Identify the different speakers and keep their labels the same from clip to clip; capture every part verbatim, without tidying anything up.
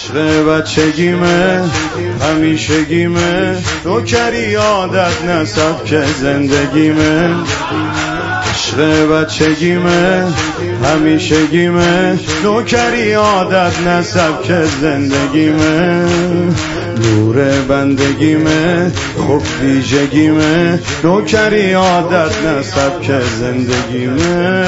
Speaker 1: عشق بچگیمه همیشگیمه، نوکری عادت نه سبک زندگیمه. عشق بچگیمه همیشگیمه، نوکری عادت نه سبک زندگیمه. نور بندگیمه خوب ویژگیمه، نوکری عادت نه سبک زندگیمه.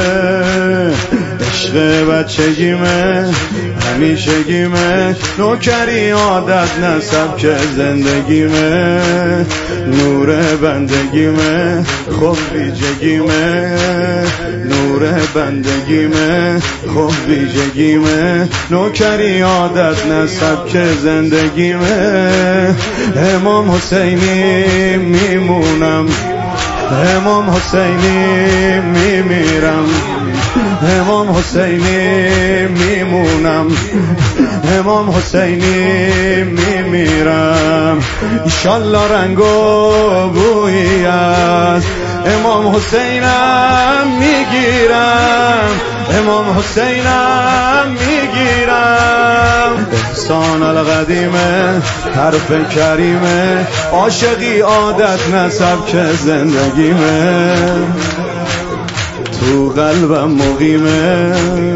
Speaker 1: عشق بچگیمه همیشگیمه، نوکری عادت نه سبک زندگیمه. نور بندگیمه خوب ویژگیمه، نور بندگیمه خوب ویژگیمه، نوکری عادت نه سبک زندگیمه. امام حسینی میمونم، امام حسینی میمیرم، امام حسینی میمونم، امام حسینی میمیرم. ایشالله رنگ و بویی از امام حسینم میگیرم، امام حسینم میگیرم. احسان القدیمه حرف کریمه، عاشقی عادت نه سبک زندگیمه. تو قلبم مقیمه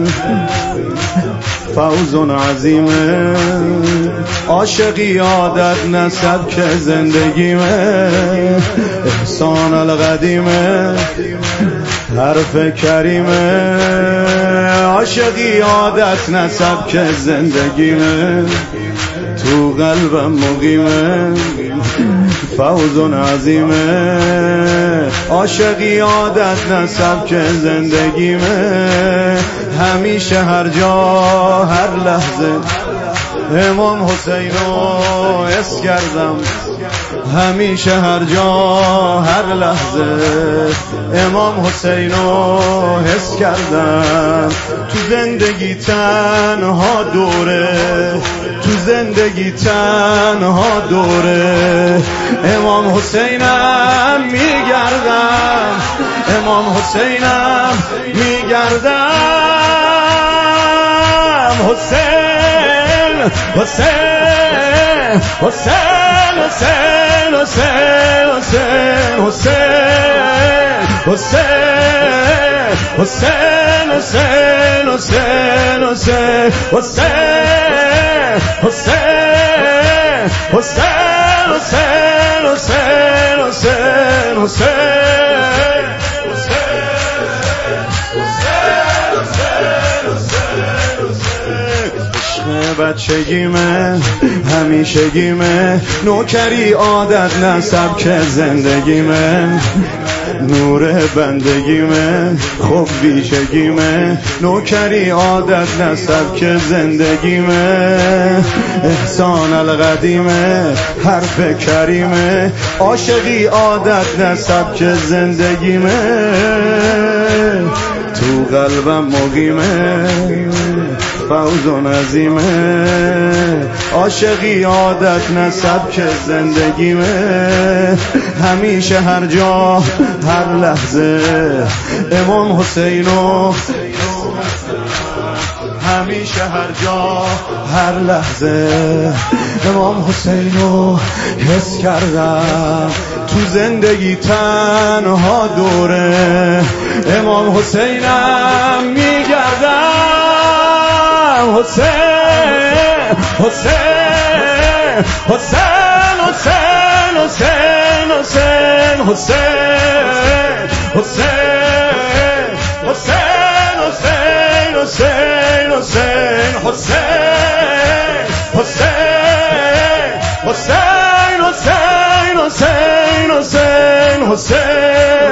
Speaker 1: فوز عظیمه، عاشقی عادت نه سبک زندگیمه. احسان القدیمه حرف کریمه، عاشقی عادت نه سبک زندگیمه. تو قلبم مقیمه فوز عظیمه، عاشقی عادت نه سبک زندگیمه. همیشه هر جا هر لحظه امام حسینو حس کردم، همیشه هر جا هر لحظه امام حسینو حس کردم. تو زندگی تنها دوره، تو زندگی تنها دوره امام حسینم میگردم، امام حسینم میگردم. حسین حسین حسین حسین حسین حسین حسین حسین حسین حسین حسین حسین حسین حسین حسین حسین حسین حسین حسین بچگیمه همیشگیمه، نوکری عادت نه سبک زندگیمه. نور بندگیمه خوب ویژگیمه، نوکری عادت نه سبک زندگیمه. احسان القدیمه حرف کریمه، عاشقی عادت نه سبک زندگیمه. تو قلبم مقیمه فوز عظیمه، عاشقی عادت نه سبک زندگیمه. همیشه هر جا هر لحظه امام حسینو، همیشه هر جا هر لحظه امام حسینو حس کردم. تو زندگی تنها دوره امام حسینم میگردم. حسین حسین حسین حسین حسین حسین حسین حسین حسین حسین حسین حسین حسین حسین حسین حسین حسین حسین حسین